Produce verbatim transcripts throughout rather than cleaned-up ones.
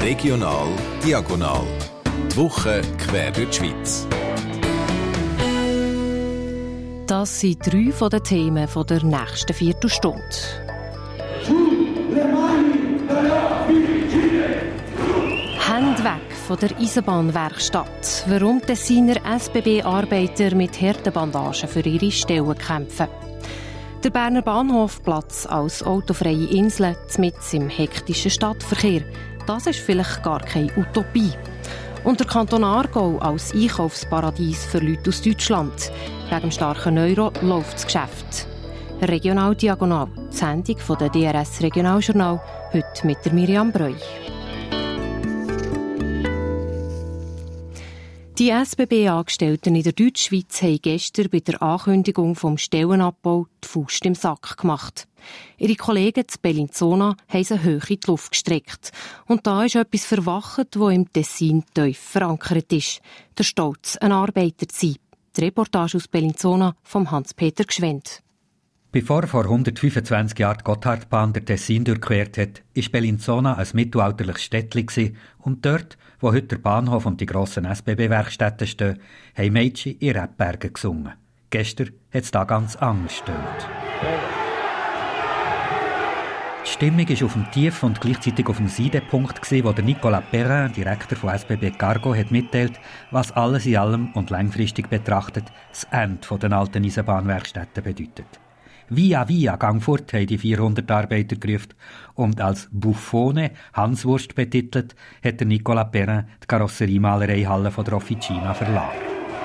Regional Diagonal. Die Woche quer durch die Schweiz. Das sind drei von den Themen der nächsten Viertelstunde. Hände weg von der Eisenbahnwerkstatt. Warum die Tessiner S B B-Arbeiter mit Härtebandagen für ihre Stellen kämpfen. Der Berner Bahnhofplatz als autofreie Insel mitten im hektischen Stadtverkehr. Das ist vielleicht gar keine Utopie. Und der Kanton Aargau als Einkaufsparadies für Leute aus Deutschland. Wegen dem starken Euro läuft das Geschäft. Regional Diagonal, die Sendung von der D R S Regionaljournal, heute mit der Miriam Breu. Die S B B-Angestellten in der Deutschschweiz haben gestern bei der Ankündigung vom Stellenabbau die Faust im Sack gemacht. Ihre Kollegen zu Bellinzona haben sie hoch in die Luft gestreckt. Und da ist etwas verwacht, das im Tessin tief verankert ist. Der Stolz, ein Arbeiter zu sein. Die Reportage aus Bellinzona von Hans-Peter Gschwend. Bevor vor hundertfünfundzwanzig Jahren die Gotthardbahn der Tessin durchquert hat, war Bellinzona ein mittelalterliches Städtchen und dort, wo heute der Bahnhof und die grossen S B B-Werkstätten stehen, haben Mädchen in Rebbergen gesungen. Gestern hat es da ganz anders gestöhnt. Die Stimmung war auf dem Tief und gleichzeitig auf dem Seidepunkt, wo der Nicolas Perrin, Direktor von S B B Cargo, hat mitteilt, was alles in allem und langfristig betrachtet das Ende der alten Eisenbahnwerkstätten bedeutet. «Via, via, gang fort», haben die vierhundert Arbeiter gerufen. Und als «Buffone», Hanswurst betitelt, hat der Nicolas Perrin die Karosseriemalereihalle von der Officina verlassen.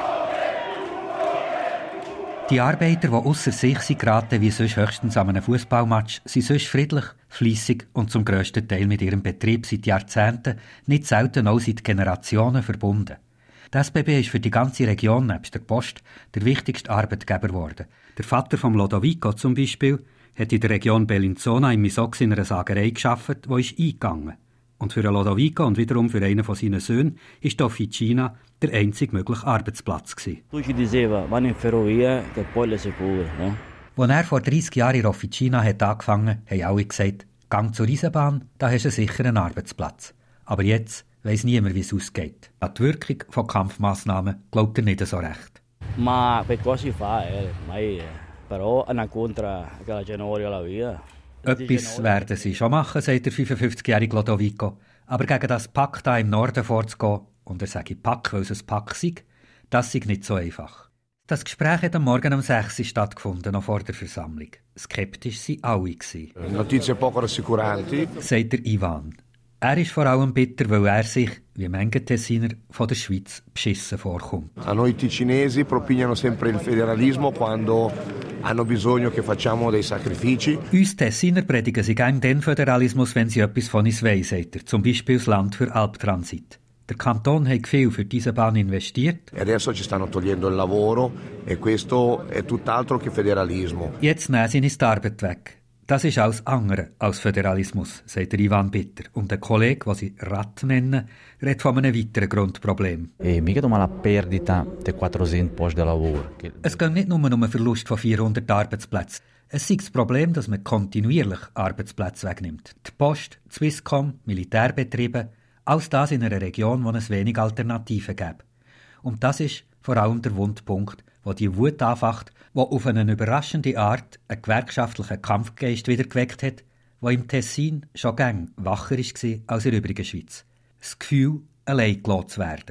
Die Arbeiter, die ausser sich sind geraten, wie sonst höchstens an einem Fußballmatch, sind sonst friedlich, fleissig und zum grössten Teil mit ihrem Betrieb seit Jahrzehnten, nicht selten auch seit Generationen verbunden. Die S B B ist für die ganze Region nebst der Post der wichtigste Arbeitgeber geworden. Der Vater von Lodovico zum Beispiel hat in der Region Bellinzona im Misox in einer Sagerei gearbeitet, die ist eingegangen. Und für Lodovico und wiederum für einen von seinen Söhnen ist die Officina der einzige mögliche Arbeitsplatz gewesen. Tutti diceva, vanno in ferrovia, che poi le sicure, no? Als er vor dreissig Jahren in der Officina hat angefangen, haben alle gesagt, «Gang zur Eisenbahn, da hast du sicher einen Arbeitsplatz.» Aber jetzt weiss niemand, wie es ausgeht. An die Wirkung von Kampfmassnahmen glaubt er nicht so recht. Ma per cosa si fa, eh? Mai, però una contra che la gente la via. Etwas werden sie schon machen, sagt der fünfundfünfzigjährige Lodovico. Aber gegen das Pack da im Norden vorzugehen, und er sage Pack, weil es ein Pack sei, das sei nicht so einfach. Das Gespräch hat am Morgen um sechs Uhr stattgefunden, noch vor der Versammlung. Skeptisch waren alle. Notizie poco rassicuranti, sagt der Ivan. Er ist vor allem bitter, weil er sich, wie manche Tessiner, von der Schweiz beschissen vorkommt. A noi ticinesi propignano sempre il federalismo quando hanno bisogno che facciamo dei sacrifici. Uns Tessiner predigen sie gern den Föderalismus, wenn sie etwas von uns wollen, sagt er. Zum Beispiel das Land für Alptransit. Der Kanton hat viel für diese Bahn investiert. E adesso ci stanno togliendo il lavoro e questo è tutt'altro che federalismo. Jetzt nehmen sie uns die Arbeit weg. Das ist alles andere als Föderalismus, sagt der Ivan Bitter. Und der Kollege, den sie Rat nennen, redet von einem weiteren Grundproblem. E mica nur la perdita de quattrocento posti di lavoro. Es geht nicht nur um einen Verlust von vierhundert Arbeitsplätzen. Es ist das Problem, dass man kontinuierlich Arbeitsplätze wegnimmt. Die Post, die Swisscom, Militärbetriebe, alles das in einer Region, wo es wenig Alternativen gibt. Und das ist vor allem der Wundpunkt, wo die Wut anfacht, wo auf eine überraschende Art einen gewerkschaftlichen Kampfgeist wieder geweckt hat, der im Tessin schon gäng wacher war als in der übrigen Schweiz. Das Gefühl, allein gelassen zu werden.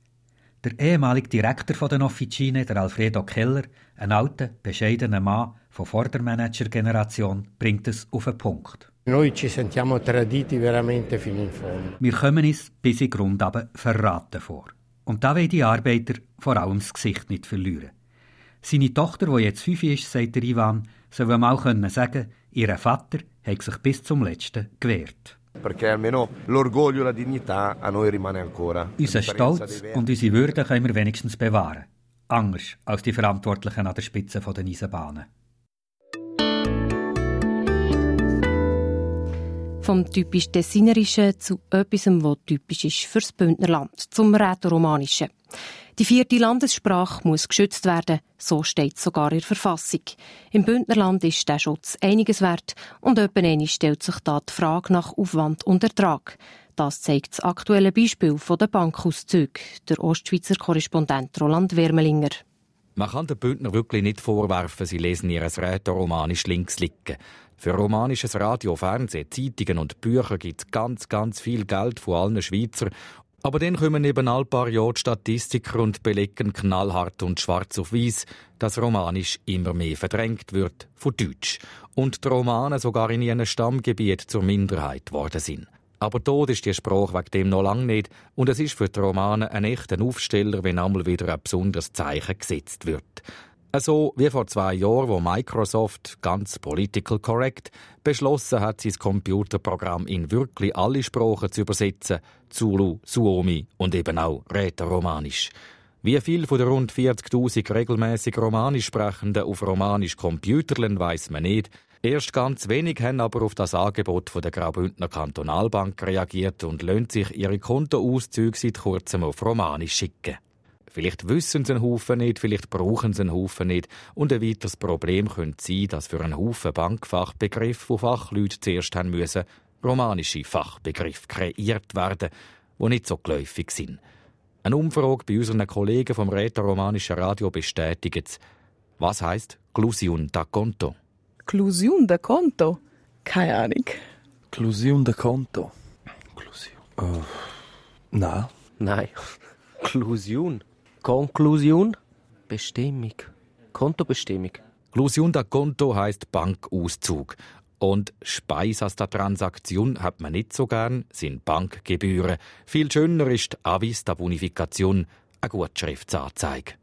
Der ehemalige Direktor der Officine, der Alfredo Keller, ein alter, bescheidener Mann von vor der Manager-Generation, bringt es auf den Punkt. Noi ci sentiamo traditi veramente fino in fondo. Wir kommen uns bis in Grund aber verraten vor. Und da wollen die Arbeiter vor allem das Gesicht nicht verlieren. Seine Tochter, die jetzt fünf ist, sagt der Ivan, soll mal können sagen, ihr Vater hat sich bis zum Letzten gewehrt. Perché almeno l'orgoglio e la dignità a noi rimane ancora. Unser Stolz und unsere Würde können wir wenigstens bewahren. Anders als die Verantwortlichen an der Spitze der Eisenbahnen. Vom typisch Tessinerischen zu etwas, was typisch ist für das Bündnerland, zum Rätoromanischen. Die vierte Landessprache muss geschützt werden, so steht es sogar in der Verfassung. Im Bündnerland ist der Schutz einiges wert und etwa stellt sich da die Frage nach Aufwand und Ertrag. Das zeigt das aktuelle Beispiel der Bankauszüge. Der Ostschweizer Korrespondent Roland Wermelinger. Man kann den Bündner wirklich nicht vorwerfen, sie lesen ihr Rätoromanisch links liegen. Für romanisches Radio, Fernsehen, Zeitungen und Bücher gibt es ganz, ganz viel Geld von allen Schweizern. Aber dann kommen eben all paar Jahre Statistiker und belegen knallhart und schwarz auf weiß, dass Romanisch immer mehr verdrängt wird von Deutsch. Und die Romanen sogar in ihrem Stammgebiet zur Minderheit geworden sind. Aber tot ist die Sprache wegen dem noch lange nicht. Und es ist für die Romanen ein echter Aufsteller, wenn einmal wieder ein besonderes Zeichen gesetzt wird. So wie vor zwei Jahren, wo Microsoft, ganz political correct, beschlossen hat, sein Computerprogramm in wirklich alle Sprachen zu übersetzen, Zulu, Suomi und eben auch Rätoromanisch. Wie viel von den rund vierzigtausend regelmäßig Romanisch Sprechenden auf Romanisch Computerlen weiss man nicht. Erst ganz wenig haben aber auf das Angebot der Graubündner Kantonalbank reagiert und lassen sich ihre Kontoauszüge seit kurzem auf Romanisch schicken. Vielleicht wissen sie einen Haufen nicht, vielleicht brauchen sie einen Haufen nicht. Und ein weiteres Problem könnte sein, dass für einen Haufen Bankfachbegriffe, die Fachleute zuerst haben müssen, romanische Fachbegriffe kreiert werden, die nicht so geläufig sind. Eine Umfrage bei unseren Kollegen vom Rätoromanischen Radio bestätigt es. Was heisst «Clusiun da Conto»? «Clusiun da Conto»? Keine Ahnung. «Clusiun da Conto». «Clusiun». Uh, nein. Nein. «Clusiun». Konklusion, Bestimmung, Kontobestimmung. Clusiun da Conto heisst Bankauszug. Und Speis aus der Transaktion hat man nicht so gern, sind Bankgebühren. Viel schöner ist Avis da Bonification, eine Gutschriftsanzeige.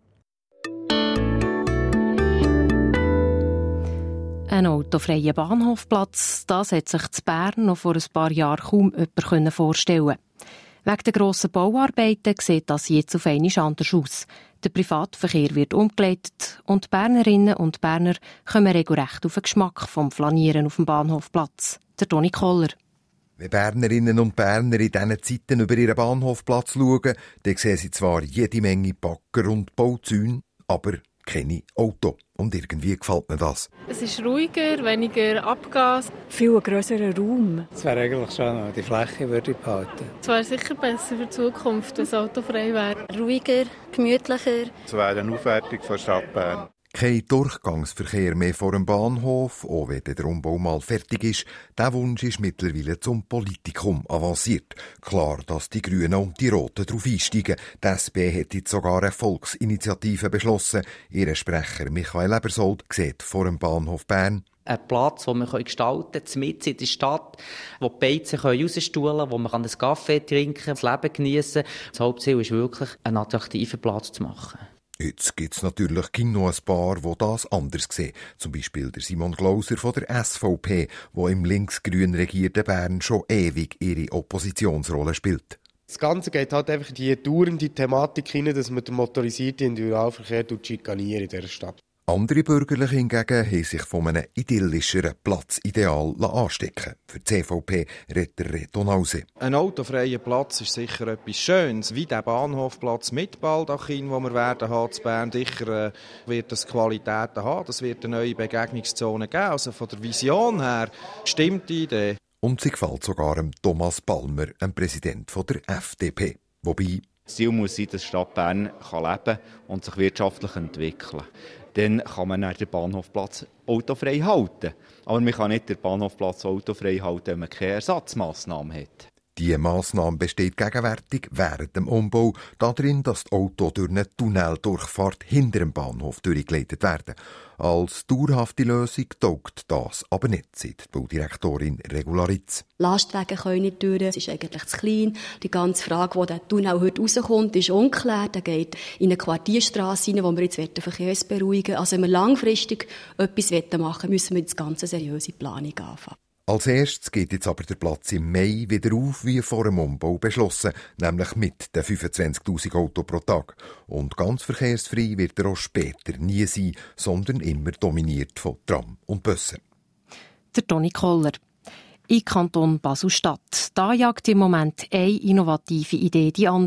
Ein autofreier Bahnhofplatz, das hat sich in Bern noch vor ein paar Jahren kaum jemand vorstellen. Wegen der grossen Bauarbeiten sieht das jetzt auf einmal anders aus. Der Privatverkehr wird umgeleitet und die Bernerinnen und Berner kommen regelrecht auf den Geschmack vom Flanieren auf dem Bahnhofplatz. Der Toni Koller. Wenn Bernerinnen und Berner in diesen Zeiten über ihren Bahnhofplatz schauen, dann sehen sie zwar jede Menge Bagger und Bauzäune, aber keine Auto. Und irgendwie gefällt mir das. Es ist ruhiger, weniger Abgas. Viel grösserer Raum. Es wäre eigentlich schon, die Fläche würde ich behalten. Es wäre sicher besser für die Zukunft, wenn es autofrei wäre. Ruhiger, gemütlicher. Es wäre eine Aufwertung von Stadt Bern. Kein Durchgangsverkehr mehr vor dem Bahnhof, auch wenn der Umbau mal fertig ist. Der Wunsch ist mittlerweile zum Politikum avanciert. Klar, dass die Grünen und die Roten darauf einsteigen. Die S P hat jetzt sogar eine Volksinitiative beschlossen. Ihr Sprecher Michael Ebersold sieht vor dem Bahnhof Bern ein Platz, den wir gestalten können, mitten in der Stadt, wo die Beizen rausstuhlen können, wo man einen Kaffee trinken kann, das Leben geniessen kann. Das Hauptziel ist wirklich, einen attraktiven Platz zu machen. Jetzt gibt es natürlich noch ein paar, die das anders sehen. Zum Beispiel der Simon Glauser von der S V P, der im linksgrün regierten Bern schon ewig ihre Oppositionsrolle spielt. Das Ganze geht halt einfach in die dauernde Thematik hinein, dass man den motorisierten Individualverkehr schikaniert in dieser Stadt. Andere Bürgerliche hingegen haben sich von einem idyllischeren Platzideal anstecken. Für die C V P redet der Reto Nause. Ein autofreier Platz ist sicher etwas Schönes, wie der Bahnhofplatz mit Baldachin, den wir werden haben in Bern. Sicher äh, wird das Qualitäten haben, das wird eine neue Begegnungszone geben. Also von der Vision her stimmt die Idee. Und sie gefällt sogar dem Thomas Palmer, dem Präsident der F D P. Wobei das Ziel muss sein, dass die Stadt Bern kann leben und sich wirtschaftlich entwickeln. Dann kann man den Bahnhofplatz autofrei halten. Aber man kann nicht den Bahnhofplatz autofrei halten, wenn man keine Ersatzmassnahmen hat. Diese Massnahme besteht gegenwärtig während dem Umbau darin, dass die Autos durch eine Tunneldurchfahrt hinter dem Bahnhof durchgeleitet werden. Als dauerhafte Lösung taugt das aber nicht, sagt die Baudirektorin Regularitz. Lastwagen können nicht durch, es ist eigentlich zu klein. Die ganze Frage, wo der Tunnel heute rauskommt, ist unklar. Der geht in eine Quartierstrasse rein, wo wir jetzt den Verkehr beruhigen. Also wenn wir langfristig etwas machen wollen, müssen wir das ganze seriöse Planung anfangen. Als erstes geht jetzt aber der Platz im Mai wieder auf, wie vor dem Umbau beschlossen, nämlich mit den fünfundzwanzigtausend Autos pro Tag. Und ganz verkehrsfrei wird er auch später nie sein, sondern immer dominiert von Tram und Bussen. Der Toni Koller. Im Kanton Basel-Stadt. Da jagt im Moment eine innovative Idee die andere.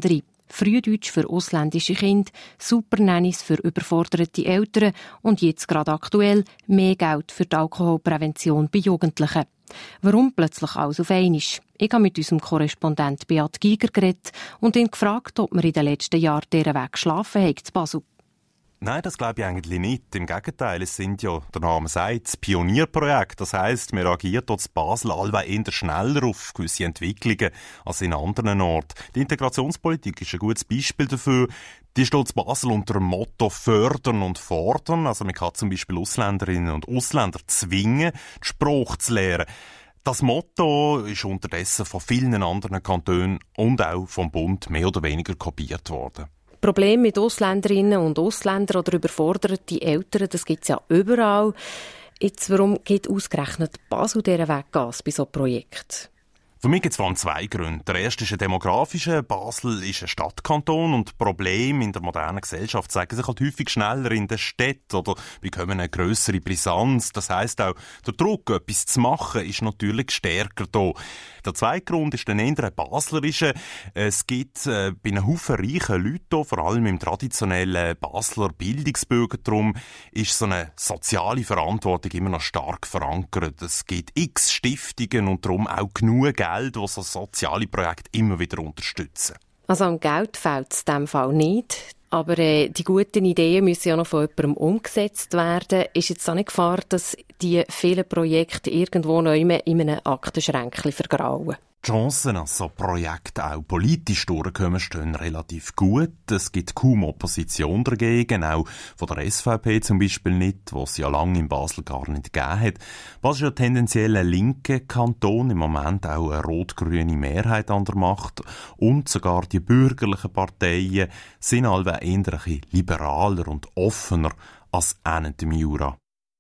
Frühdeutsch für ausländische Kinder, Supernannys für überforderte Eltern und jetzt gerade aktuell mehr Geld für die Alkoholprävention bei Jugendlichen. Warum plötzlich alles auf einmal? Ich habe mit unserem Korrespondent Beat Giger geredet und ihn gefragt, ob wir in den letzten Jahren diesen Weg geschlafen haben zu Basel. Nein, das glaube ich eigentlich nicht. Im Gegenteil, es sind ja, der Name sagt, das Pionierprojekt. Das heisst, wir reagieren dort in Basel allweil eher schneller auf gewisse Entwicklungen als in anderen Orten. Die Integrationspolitik ist ein gutes Beispiel dafür. Die steht in Basel unter dem Motto «Fördern und fordern». Also man kann zum Beispiel Ausländerinnen und Ausländer zwingen, die Sprache zu lernen. Das Motto ist unterdessen von vielen anderen Kantonen und auch vom Bund mehr oder weniger kopiert worden. Probleme mit Ausländerinnen und Ausländern oder überforderte Eltern, das gibt es ja überall. Jetzt, warum geht ausgerechnet Basel diesen Weg bei so einem Projekt? Für mich gibt es vor allem zwei Gründe. Der erste ist ein demografischer. Basel ist ein Stadtkanton und Probleme in der modernen Gesellschaft zeigen sich halt häufig schneller in den Städten oder bekommen eine grössere Brisanz. Das heisst auch, der Druck, etwas zu machen, ist natürlich stärker da. Der zweite Grund ist dann eher ein baslerischer. Es gibt äh, bei einem Haufen reichen Leuten, vor allem im traditionellen Basler Bildungsbürgertum, ist so eine soziale Verantwortung immer noch stark verankert. Es gibt x Stiftungen und darum auch genug Geld, die so soziale Projekte immer wieder unterstützen. Also am Geld fehlt es in diesem Fall nicht. Aber äh, die guten Ideen müssen ja noch von jemandem umgesetzt werden. Ist jetzt auch nicht Gefahr, dass die vielen Projekte irgendwo neu in einem Aktenschränkchen vergrauen? Die Chancen, dass so Projekte auch politisch durchkommen, stehen relativ gut. Es gibt kaum Opposition dagegen, auch von der S V P zum Beispiel nicht, was es ja lange in Basel gar nicht gegeben hat. Was ist ja tendenziell ein linker Kanton, im Moment auch eine rot-grüne Mehrheit an der Macht. Und sogar die bürgerlichen Parteien sind alle eher ein bisschen liberaler und offener als im Jura.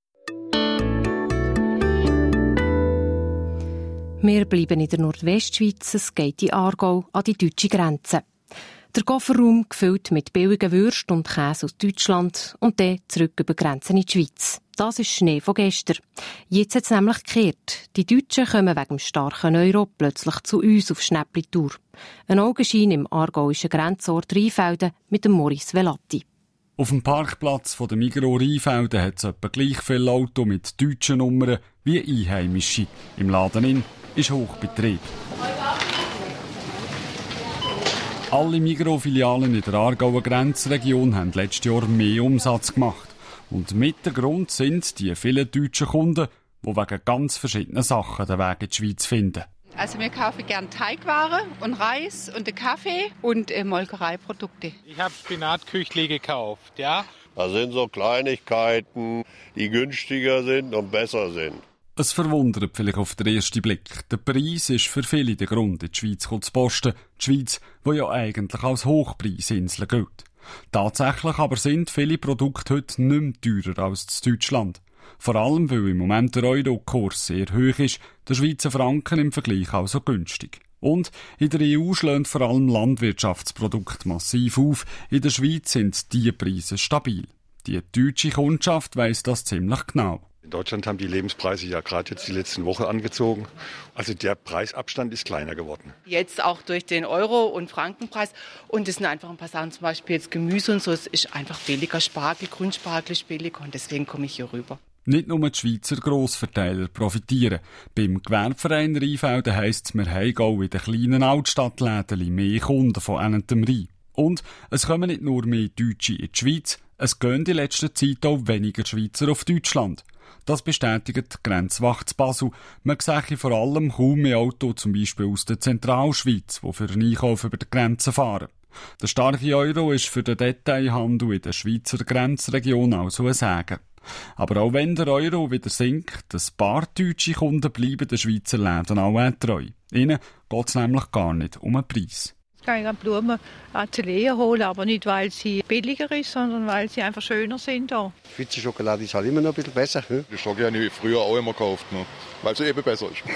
Wir bleiben in der Nordwestschweiz, es geht in Aargau an die deutsche Grenze. Der Kofferraum gefüllt mit billigen Würsten und Käse aus Deutschland und dann zurück über die Grenzen in die Schweiz. Das ist Schnee von gestern. Jetzt hat es nämlich gekehrt. Die Deutschen kommen wegen dem starken Euro plötzlich zu uns auf Schnäppli-Tour. Ein Augenschein im aargauischen Grenzort Rheinfelden mit dem Maurice Velati. Auf dem Parkplatz von der Migros Rheinfelden hat es etwa gleich viele Autos mit deutschen Nummern wie einheimische. Im Laden in ist Hochbetrieb. Alle Migros-Filialen in der Aargauer Grenzregion haben letztes Jahr mehr Umsatz gemacht. Und mit der Grund sind die vielen deutschen Kunden, die wegen ganz verschiedenen Sachen den Weg in die Schweiz finden. Also wir kaufen gerne Teigwaren und Reis und einen Kaffee und äh, Molkereiprodukte. Ich habe Spinatküchli gekauft, ja. Das sind so Kleinigkeiten, die günstiger sind und besser sind. Es verwundert vielleicht auf den ersten Blick. Der Preis ist für viele der Grund, in die Schweiz zu posten. Die Schweiz, die ja eigentlich als Hochpreisinsel gilt. Tatsächlich aber sind viele Produkte heute nicht mehr teurer als in Deutschland. Vor allem, weil im Moment der Euro-Kurs sehr hoch ist, der Schweizer Franken im Vergleich also günstig. Und in der E U schlägt vor allem Landwirtschaftsprodukte massiv auf. In der Schweiz sind die Preise stabil. Die deutsche Kundschaft weiss das ziemlich genau. In Deutschland haben die Lebenspreise ja gerade jetzt die letzten Wochen angezogen. Also der Preisabstand ist kleiner geworden. Jetzt auch durch den Euro- und Frankenpreis. Und es sind einfach ein paar Sachen, zum Beispiel jetzt Gemüse und so. Es ist einfach billiger, Spargel, Grünspargel ist billiger und deswegen komme ich hier rüber. Nicht nur die Schweizer Grossverteiler profitieren. Beim Gewerbeverein Rheinfelden heisst es, wir haben auch in den kleinen Altstadtläden mehr Kunden von einem Rhein. Und es kommen nicht nur mehr Deutsche in die Schweiz, es gehen in letzter Zeit auch weniger Schweizer auf Deutschland. Das bestätigt die Grenzwacht zu Basel. Man sehe vor allem kaum mehr Autos, zum Beispiel aus der Zentralschweiz, die für den Einkauf über die Grenze fahren. Der starke Euro ist für den Detailhandel in der Schweizer Grenzregion also ein Segen. Aber auch wenn der Euro wieder sinkt, ein paar deutsche Kunden bleiben den Schweizer Läden auch treu. Ihnen geht es nämlich gar nicht um den Preis. Ich kann Blumen Atelier holen, aber nicht, weil sie billiger ist, sondern weil sie einfach schöner sind. Hier. Schweizer Schokolade ist halt immer noch ein bisschen besser. Hm? Ich habe gerne früher auch immer gekauft, ne? Weil sie eben besser ist.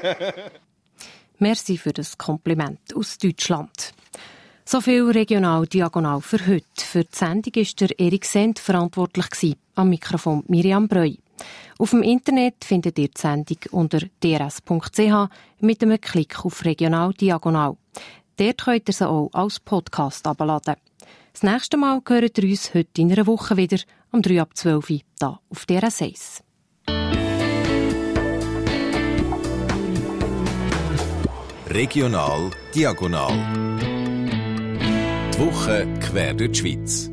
Merci für das Kompliment aus Deutschland. So viel regional diagonal für heute. Für die Sendung war der Erik Send verantwortlich gewesen. Am Mikrofon Miriam Breu. Auf dem Internet findet ihr die Sendung unter d r s punkt c h mit einem Klick auf Regional Diagonal. Dort könnt ihr sie auch als Podcast abladen. Das nächste Mal hören wir uns heute in einer Woche wieder, um drei ab zwölf Uhr, hier auf D R S eins. Regional Diagonal. Die Woche quer durch die Schweiz.